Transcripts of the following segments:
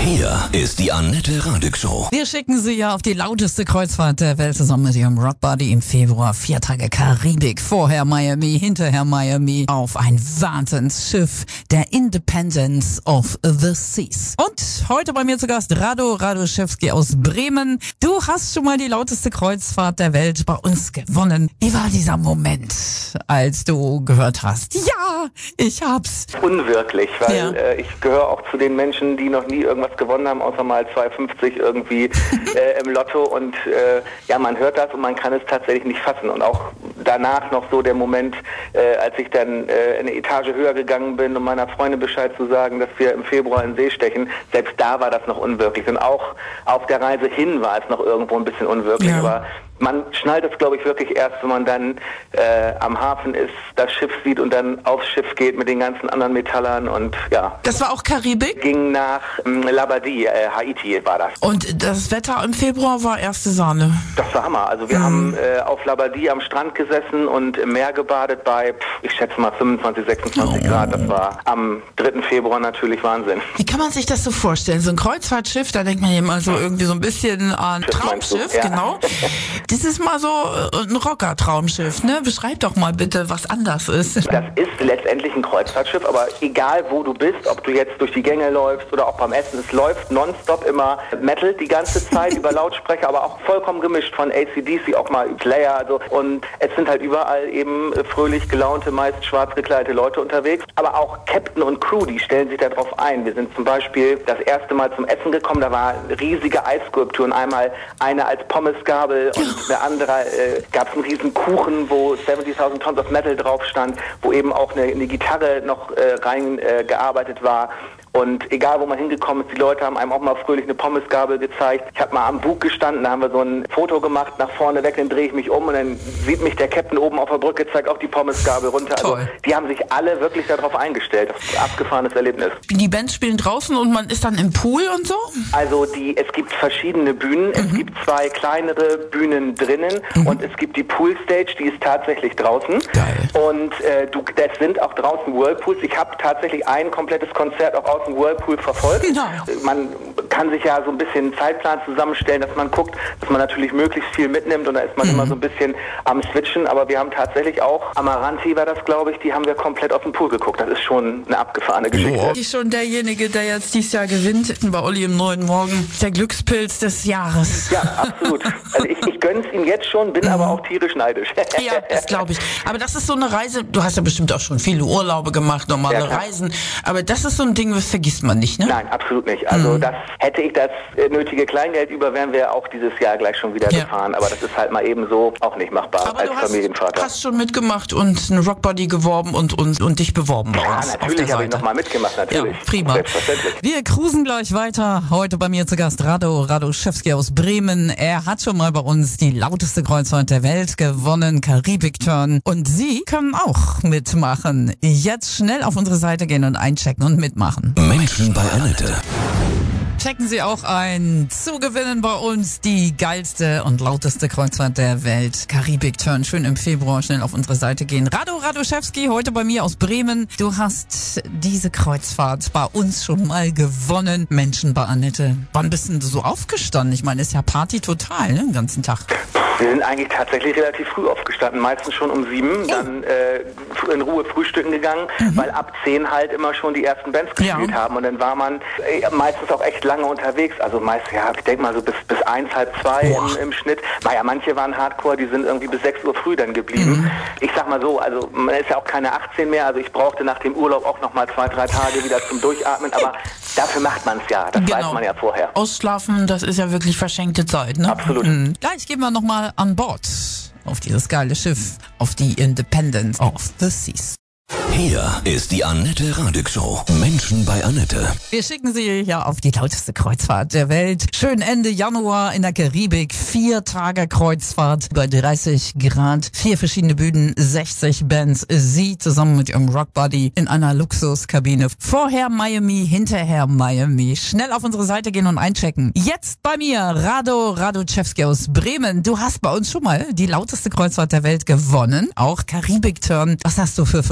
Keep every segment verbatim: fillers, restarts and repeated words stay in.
Hier ist die Annette Radig Show. Wir schicken Sie ja auf die lauteste Kreuzfahrt der Welt zusammen mit Ihrem Rockbuddy im Februar. Vier Tage Karibik, vorher Miami, hinterher Miami auf ein Wahnsinnsschiff der Independence of the Seas. Und heute bei mir zu Gast Rado Radoszewski aus Bremen. Du hast schon mal die lauteste Kreuzfahrt der Welt bei uns gewonnen. Wie war dieser Moment, als du gehört hast, ja, ich hab's? Unwirklich, weil Ja. äh, ich gehöre auch zu den Menschen, die noch nie irgendwas gewonnen haben, außer mal zwei fünfzig irgendwie äh, im Lotto. Und äh, ja, man hört das und man kann es tatsächlich nicht fassen. Und auch danach noch so der Moment, äh, als ich dann äh, eine Etage höher gegangen bin, um meiner Freundin Bescheid zu sagen, dass wir im Februar in den See stechen, selbst da war das noch unwirklich. Und auch auf der Reise hin war es noch irgendwo ein bisschen unwirklich. Ja. Aber man schnallt es, glaube ich, wirklich erst, wenn man dann äh, am Hafen ist, das Schiff sieht und dann aufs Schiff geht mit den ganzen anderen Metallern und ja. Das war auch Karibik? Ging nach ähm, Labadie, äh, Haiti war das. Und das Wetter im Februar war erste Sahne. Das war Hammer. Also wir Mhm. haben äh, auf Labadie am Strand gesessen und im Meer gebadet bei, pff, ich schätze mal fünfundzwanzig, sechsundzwanzig Oh. Grad. Das war am dritten Februar natürlich Wahnsinn. Wie kann man sich das so vorstellen? So ein Kreuzfahrtschiff, da denkt man ja immer so irgendwie so ein bisschen an Schiff meinst du? Traumschiff, Ja. genau. Das ist mal so äh, ein Rocker-Traumschiff, ne? Beschreib doch mal bitte, was anders ist. Das ist letztendlich ein Kreuzfahrtschiff, aber egal wo du bist, ob du jetzt durch die Gänge läufst oder auch beim Essen, es läuft nonstop immer Metal die ganze Zeit über Lautsprecher, aber auch vollkommen gemischt von A C D C, auch mal Slayer, also und es sind halt überall eben fröhlich gelaunte, meist schwarz gekleidete Leute unterwegs, aber auch Captain und Crew, die stellen sich darauf ein. Wir sind zum Beispiel das erste Mal zum Essen gekommen, da war riesige Eisskulpturen, einmal eine als Pommesgabel und eine andere äh, gab es einen riesen Kuchen, wo siebzigtausend Tons of Metal drauf stand, wo eben auch eine, eine Gitarre noch äh, rein äh, gearbeitet war. Und egal, wo man hingekommen ist, die Leute haben einem auch mal fröhlich eine Pommesgabel gezeigt. Ich habe mal am Bug gestanden, da haben wir so ein Foto gemacht, nach vorne weg, dann drehe ich mich um und dann sieht mich der Captain oben auf der Brücke, zeigt auch die Pommesgabel runter. Toll. Also die haben sich alle wirklich darauf eingestellt. Das ist ein abgefahrenes Erlebnis. Die Bands spielen draußen und man ist dann im Pool und so? Also die, es gibt verschiedene Bühnen. Mhm. Es gibt zwei kleinere Bühnen drinnen mhm. und es gibt die Poolstage, die ist tatsächlich draußen. Geil. Und äh, du, das sind auch draußen Whirlpools. Ich habe tatsächlich ein komplettes Konzert auch aus dem Whirlpool verfolgt. Genau. Man kann sich ja so ein bisschen einen Zeitplan zusammenstellen, dass man guckt, dass man natürlich möglichst viel mitnimmt und da ist man mhm. immer so ein bisschen am Switchen. Aber wir haben tatsächlich auch, Amaranti war das, glaube ich, die haben wir komplett aus dem Pool geguckt. Das ist schon eine abgefahrene Geschichte. Ich schon derjenige, der jetzt dieses Jahr gewinnt, bei Olli im Neuen Morgen, der Glückspilz des Jahres. Ja, absolut. Also ich, ich gönn's ihm jetzt schon, bin aber auch tierisch neidisch. Ja, das glaube ich. Aber das ist so eine Reise, du hast ja bestimmt auch schon viele Urlaube gemacht, normale Ja, klar. Reisen, aber das ist so ein Ding, das vergisst man nicht, ne? Nein, absolut nicht. Also das hätte ich das äh, nötige Kleingeld über, wären wir auch dieses Jahr gleich schon wieder Ja. gefahren. Aber das ist halt mal eben so auch nicht machbar Aber als du hast, Familienvater. hast schon mitgemacht und einen Rockbuddy geworben und, und, und dich beworben bei Ja, uns. auf natürlich der habe ich Seite. nochmal mitgemacht, natürlich. Ja, prima. Selbstverständlich. Wir cruisen gleich weiter. Heute bei mir zu Gast Rado Radoszewski aus Bremen. Er hat schon mal bei uns die lauteste Kreuzfahrt der Welt gewonnen, Karibik-Turn. Und Sie können auch mitmachen. Jetzt schnell auf unsere Seite gehen und einchecken und mitmachen. Menschen bei Annette. Checken Sie auch ein. Zu gewinnen bei uns die geilste und lauteste Kreuzfahrt der Welt. Karibik-Turn. Schön im Februar schnell auf unsere Seite gehen. Rado Radoszewski, heute bei mir aus Bremen. Du hast diese Kreuzfahrt bei uns schon mal gewonnen. Menschen bei Annette. Wann bist denn du so aufgestanden? Ich meine, ist ja Party total, ne, den ganzen Tag. Wir sind eigentlich tatsächlich relativ früh aufgestanden, meistens schon um sieben, dann äh, in Ruhe frühstücken gegangen, mhm. weil ab zehn halt immer schon die ersten Bands gespielt Ja. haben und dann war man äh, meistens auch echt lange unterwegs, also meist, ja, ich denke mal so bis bis eins, halb zwei im, im Schnitt. Naja, manche waren Hardcore, die sind irgendwie bis sechs Uhr früh dann geblieben. Mhm. Ich sag mal so, also man ist ja auch keine achtzehn mehr, also ich brauchte nach dem Urlaub auch noch mal zwei, drei Tage wieder zum Durchatmen, aber dafür macht man es ja, das Genau. weiß man ja vorher. Ausschlafen, das ist ja wirklich verschenkte Zeit, ne? Absolut. Mhm. Gleich gehen wir nochmal an Bord auf dieses geile Schiff, auf die Independence of the Seas. Hier ist die Annette Radig Show. Menschen bei Annette. Wir schicken Sie ja auf die lauteste Kreuzfahrt der Welt. Schön Ende Januar in der Karibik. Vier Tage Kreuzfahrt bei dreißig Grad. Vier verschiedene Bühnen, sechzig Bands. Sie zusammen mit Ihrem Rockbuddy in einer Luxuskabine. Vorher Miami, hinterher Miami. Schnell auf unsere Seite gehen und einchecken. Jetzt bei mir Rado Radoszewski aus Bremen. Du hast bei uns schon mal die lauteste Kreuzfahrt der Welt gewonnen. Auch Karibik-Turn. Was hast du für verrückte Situationen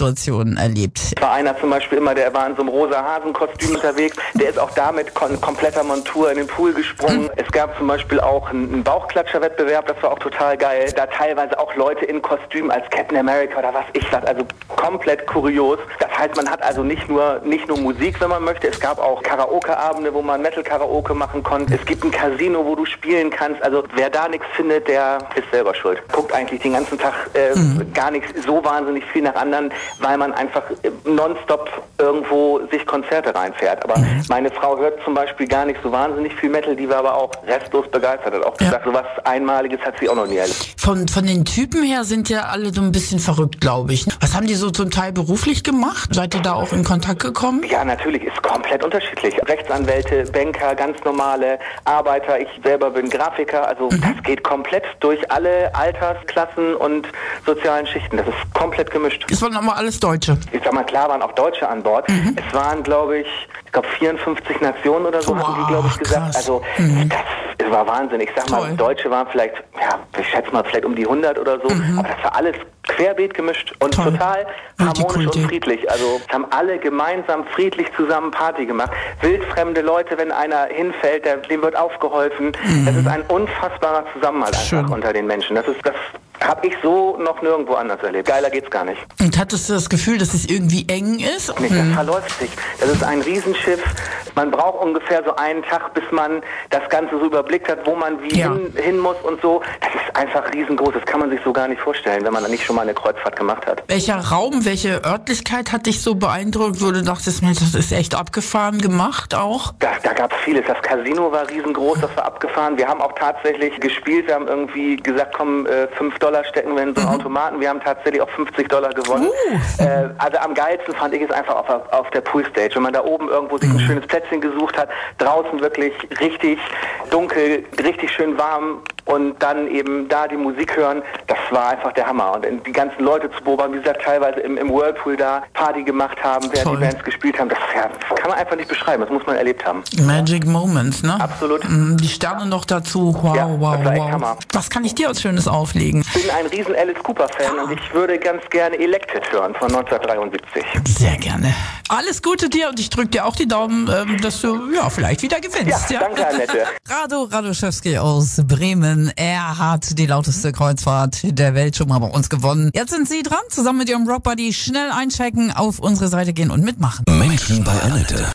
Situationen erlebt? War einer zum Beispiel immer, der war in so einem rosa Hasenkostüm unterwegs, der ist auch da mit kon- kompletter Montur in den Pool gesprungen. Mhm. Es gab zum Beispiel auch einen, einen Bauchklatscherwettbewerb, das war auch total geil. Da teilweise auch Leute in Kostüm als Captain America oder was ich was, also komplett kurios. Das heißt, man hat also nicht nur, nicht nur Musik, wenn man möchte, es gab auch Karaoke-Abende, wo man Metal-Karaoke machen konnte. Es gibt ein Casino, wo du spielen kannst. Also wer da nichts findet, der ist selber schuld. Guckt eigentlich den ganzen Tag äh, mhm. gar nicht so wahnsinnig viel nach anderen, weil man einfach äh, nonstop irgendwo sich Konzerte reinfährt. Aber mhm. meine Frau hört zum Beispiel gar nicht so wahnsinnig viel Metal, die war aber auch restlos begeistert. Hat auch gesagt, ja. so was Einmaliges hat sie auch noch nie erlebt. Von, von den Typen her sind ja alle so ein bisschen verrückt, glaube ich. Was haben die so zum Teil beruflich gemacht? Seid ihr da auch in Kontakt gekommen? Ja, natürlich, ist komplett unterschiedlich. Rechtsanwälte, Banker, ganz normale Arbeiter. Ich selber bin Grafiker, also mhm. das geht komplett durch alle Altersklassen und sozialen Schichten. Das ist komplett gemischt. Es waren aber alles Deutsche. Ich sag mal, klar waren auch Deutsche an Bord. Mhm. Es waren, glaube ich, ich glaube vierundfünfzig Nationen oder so, wow, haben die, glaube ich, gesagt. Krass. Also mhm. das, das war Wahnsinn. Ich sag mal, Toll. Deutsche waren vielleicht, ja, ich schätze mal, vielleicht um die hundert oder so. Mhm. Aber das war alles querbeet gemischt und Toll. Total harmonisch und friedlich. Also es haben alle gemeinsam friedlich zusammen Party gemacht. Wildfremde Leute, wenn einer hinfällt, der, dem wird aufgeholfen. Mhm. Das ist ein unfassbarer Zusammenhalt einfach Schön. Unter den Menschen. Das ist das habe ich so noch nirgendwo anders erlebt. Geiler geht's gar nicht. Und hattest du das Gefühl, dass es irgendwie eng ist? Nee, das verläuft sich. Das ist ein Riesenschiff. Man braucht ungefähr so einen Tag, bis man das Ganze so überblickt hat, wo man wie ja. hin, hin muss und so. Das ist einfach riesengroß. Das kann man sich so gar nicht vorstellen, wenn man nicht schon mal eine Kreuzfahrt gemacht hat. Welcher Raum, welche Örtlichkeit hat dich so beeindruckt, wo du dachtest, Mensch, das ist echt abgefahren gemacht auch? Da, da gab es vieles. Das Casino war riesengroß, das war abgefahren. Wir haben auch tatsächlich gespielt. Wir haben irgendwie gesagt, komm, äh, fünf Dollar stecken wir in so einen mhm. Automaten. Wir haben tatsächlich auch fünfzig Dollar gewonnen. Uh. Äh, also am geilsten fand ich es einfach auf, auf der Poolstage. Wenn man da oben irgendwo sich ein mhm. schönes Plätzchen gesucht hat, draußen wirklich richtig dunkel, richtig schön warm und dann eben da die Musik hören, das war einfach der Hammer. Und die ganzen Leute zu beobachten, wie gesagt, teilweise im, im Whirlpool da Party gemacht haben, während Toll. Die Bands gespielt haben, das, ja, das kann man einfach nicht beschreiben, das muss man erlebt haben. Magic Moments, ne? Absolut. Die Sterne noch dazu, wow, ja, wow, das war echt wow. Hammer. Was kann ich dir als Schönes auflegen? Ich bin ein riesen Alice Cooper-Fan ah. und ich würde ganz gerne Elected hören von neunzehnhundertdreiundsiebzig. Sehr gerne. Alles Gute dir und ich drücke dir auch die Daumen, ähm, dass du ja vielleicht wieder gewinnst. Ja, ja. Danke, Annette. Rado Radoszewski aus Bremen. Er hat die lauteste Kreuzfahrt der Welt schon mal bei uns gewonnen. Jetzt sind Sie dran, zusammen mit Ihrem Rockbuddy schnell einchecken, auf unsere Seite gehen und mitmachen. Menschen bei Annette.